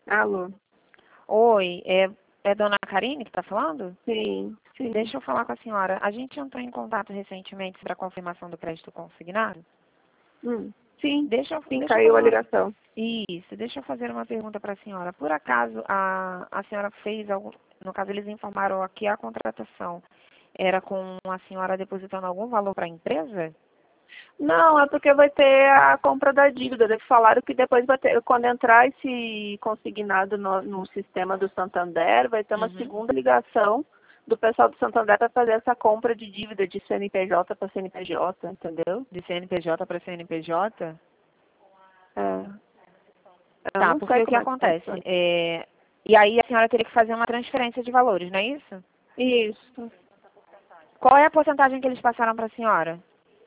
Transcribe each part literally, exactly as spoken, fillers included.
Alô? Oi, é, é Dona Karine que está falando? Sim, sim. Deixa eu falar com a senhora. A gente entrou em contato recentemente para a confirmação do crédito consignado. Hum, sim, Deixa eu, sim, deixa eu caiu fazer a uma... ligação. Isso, deixa eu fazer uma pergunta para a senhora. Por acaso, a, a senhora fez algum... No caso, eles informaram aqui a contratação. Era com a senhora depositando algum valor para a empresa? Não, é porque vai ter a compra da dívida. Eles falaram que depois vai ter, quando entrar esse consignado no, no sistema do Santander, vai ter uma Uhum. segunda ligação do pessoal do Santander para fazer essa compra de dívida de C N P J para C N P J, entendeu? De C N P J para C N P J? É. Eu Tá, não porque sei o que como é que acontece? funciona. É... E aí a senhora teria que fazer uma transferência de valores, não é isso? Isso. Qual é a porcentagem que eles passaram para a senhora?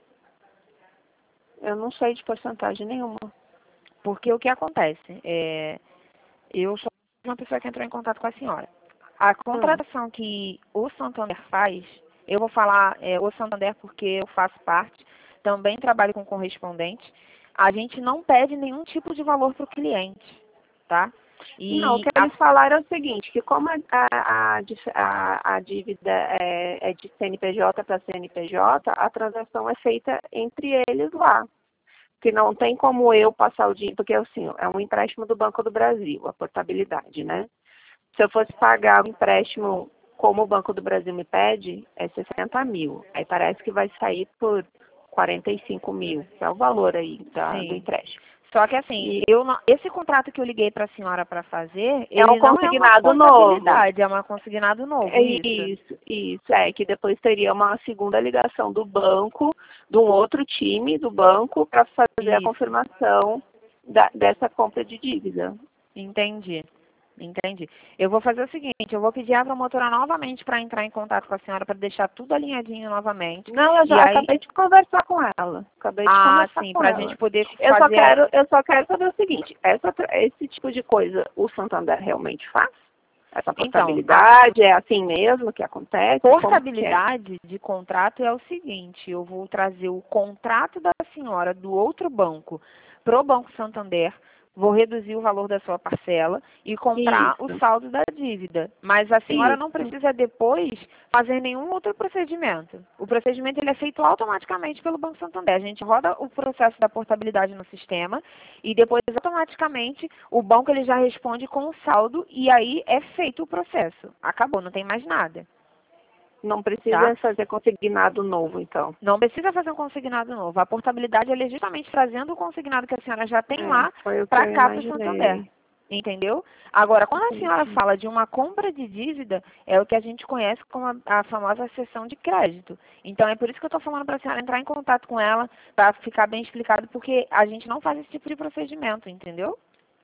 Eu não sei de porcentagem nenhuma. Porque o que acontece? É, eu sou uma pessoa que entrou em contato com a senhora. A Hum. contratação que o Santander faz, eu vou falar é, o Santander porque eu faço parte, também trabalho com correspondente, a gente não pede nenhum tipo de valor para o cliente, tá? Não, o E que a, eles falaram é o seguinte, que como a, a, a, a dívida é, é de C N P J para C N P J, a transação é feita entre eles lá. Que não tem como eu passar o dinheiro, porque assim, é um empréstimo do Banco do Brasil, a portabilidade, né? Se eu fosse pagar o empréstimo como o Banco do Brasil me pede, é sessenta mil. Aí parece que vai sair por quarenta e cinco mil, que é o valor aí da, do sim. empréstimo. Só que assim, E eu não- esse contrato que eu liguei para a senhora para fazer, é um ele não é uma consignado novo. portabilidade, é um consignado É novo, isso. isso, isso. É que depois teria uma segunda ligação do banco, de um outro time do banco, para fazer a Isso. confirmação da, dessa compra de dívida. Entendi. Entendi. Eu vou fazer o seguinte, eu vou pedir à promotora novamente para entrar em contato com a senhora para deixar tudo alinhadinho novamente. Não, eu E já aí, acabei de conversar com ela. Acabei de ah, conversar sim, com para a gente ela. poder Eu só fazer a quero, eu só quero saber o seguinte, essa, esse tipo de coisa o Santander realmente faz? Essa Então, a portabilidade é assim mesmo que acontece? Como que é? portabilidade de contrato é o seguinte, eu vou trazer o contrato da senhora do outro banco para o Banco Santander, vou reduzir o valor da sua parcela e comprar o Isso, saldo da dívida. Mas a senhora não isso. precisa depois fazer nenhum outro procedimento. O procedimento ele é feito automaticamente pelo Banco Santander. A gente roda o processo da portabilidade no sistema e depois automaticamente o banco ele já responde com o saldo e aí é feito o processo. Acabou, não tem mais nada, Não tá? precisa fazer consignado novo, então. Não precisa fazer um consignado novo. A portabilidade ela é justamente trazendo o consignado que a senhora já tem É, lá foi o que para eu cá, para o Santander. imaginei. Entendeu? Agora, quando a senhora Entendi. fala de uma compra de dívida, é o que a gente conhece como a, a famosa cessão de crédito. Então, é por isso que eu estou falando para a senhora entrar em contato com ela, para ficar bem explicado, porque a gente não faz esse tipo de procedimento, entendeu?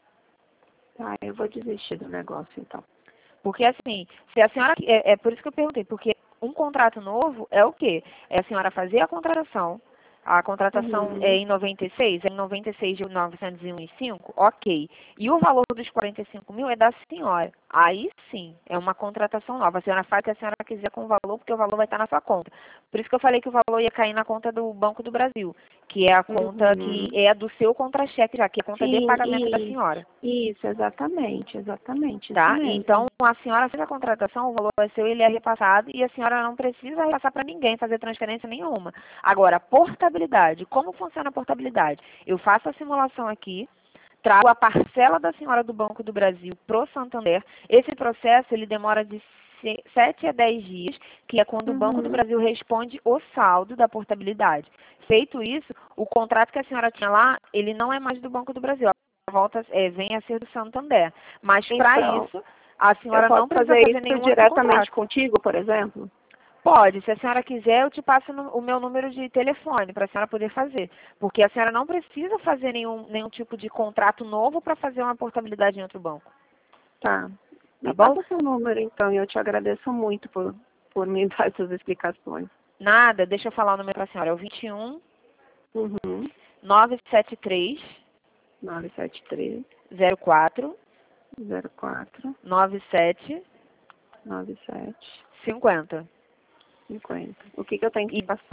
Tá, eu vou desistir do negócio, então. Porque assim, se a senhora. É, é por isso que eu perguntei, porque um contrato novo é o quê? É a senhora fazer a contratação. A contratação é Uhum. em noventa e seis, é em noventa e seis de novecentos e um e cinco, ok. E o valor dos quarenta e cinco mil é da senhora. Aí sim, é uma contratação nova. A senhora faz o que a senhora quiser com o valor, porque o valor vai estar na sua conta. Por isso que eu falei que o valor ia cair na conta do Banco do Brasil, que é a conta que Uhum. é do seu contra-cheque já, que é a conta de Sim, pagamento da isso, senhora. isso, exatamente, exatamente, isso Tá? Então, mesmo. a senhora fez a contratação, o valor é seu, ele é repassado e a senhora não precisa repassar para ninguém, fazer transferência nenhuma. Agora, portabilidade. Como funciona a portabilidade? Eu faço a simulação aqui, trago a parcela da senhora do Banco do Brasil pro Santander. Esse processo, ele demora de sete a dez dias, que é quando o Banco do Uhum. Brasil responde o saldo da portabilidade. Feito isso, o contrato que a senhora tinha lá, ele não é mais do Banco do Brasil. A volta é, vem a ser do Santander. Mas para Então, isso, a eu senhora posso não precisa fazer fazer isso nenhum outro diretamente contrato. contigo, por exemplo? Pode, se a senhora quiser, eu te passo no- o meu número de telefone para a senhora poder fazer. Porque a senhora não precisa fazer nenhum, nenhum tipo de contrato novo para fazer uma portabilidade em outro banco. Tá. Tá Me bom? passa seu número, então, e eu te agradeço muito por, por me dar essas explicações. Nada, deixa eu falar o número para a senhora. É o vinte e um, Uhum. nove sete três, nove sete três, zero quatro, zero quatro, nove sete nove sete, cinquenta. cinquenta. O que, que eu tenho que E passar?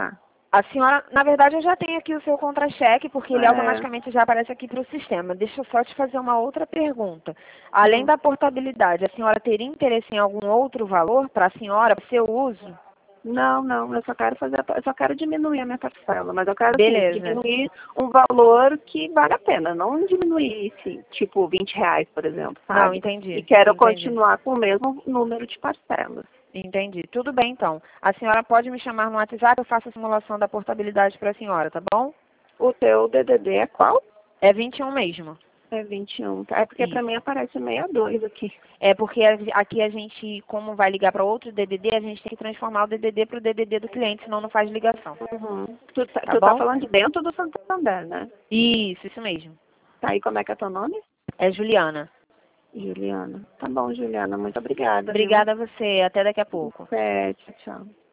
A senhora, na verdade, eu já tenho aqui o seu contra-cheque, porque ele É. automaticamente já aparece aqui para o sistema. Deixa eu só te fazer uma outra pergunta. Além Hum. da portabilidade, a senhora teria interesse em algum outro valor para a senhora, para o seu uso? Não, não, eu só quero fazer, a- eu só quero diminuir a minha parcela, mas eu quero assim, Beleza. diminuir um valor que vale a pena, não diminuir, assim, tipo vinte reais, por exemplo, sabe? Não, entendi. E quero entendi. continuar com o mesmo número de parcelas. Entendi. Tudo bem, então. A senhora pode me chamar no WhatsApp, eu faço a simulação da portabilidade para a senhora, tá bom? O teu D D D é qual? É vinte e um mesmo. É vinte e um, tá? É porque Isso. pra mim aparece sessenta e dois aqui. É porque a- aqui a gente, como vai ligar para outro D D D, a gente tem que transformar o D D D para o D D D do cliente, senão não faz ligação. Uhum. Tu, tá, Tá tu tá bom? falando de dentro do Santander, né? Isso, isso mesmo. Tá aí, como é que é teu nome? É Juliana. Juliana. Tá bom, Juliana, muito obrigada. Obrigada a você. Até daqui a pouco. Viu? É, tchau, tchau.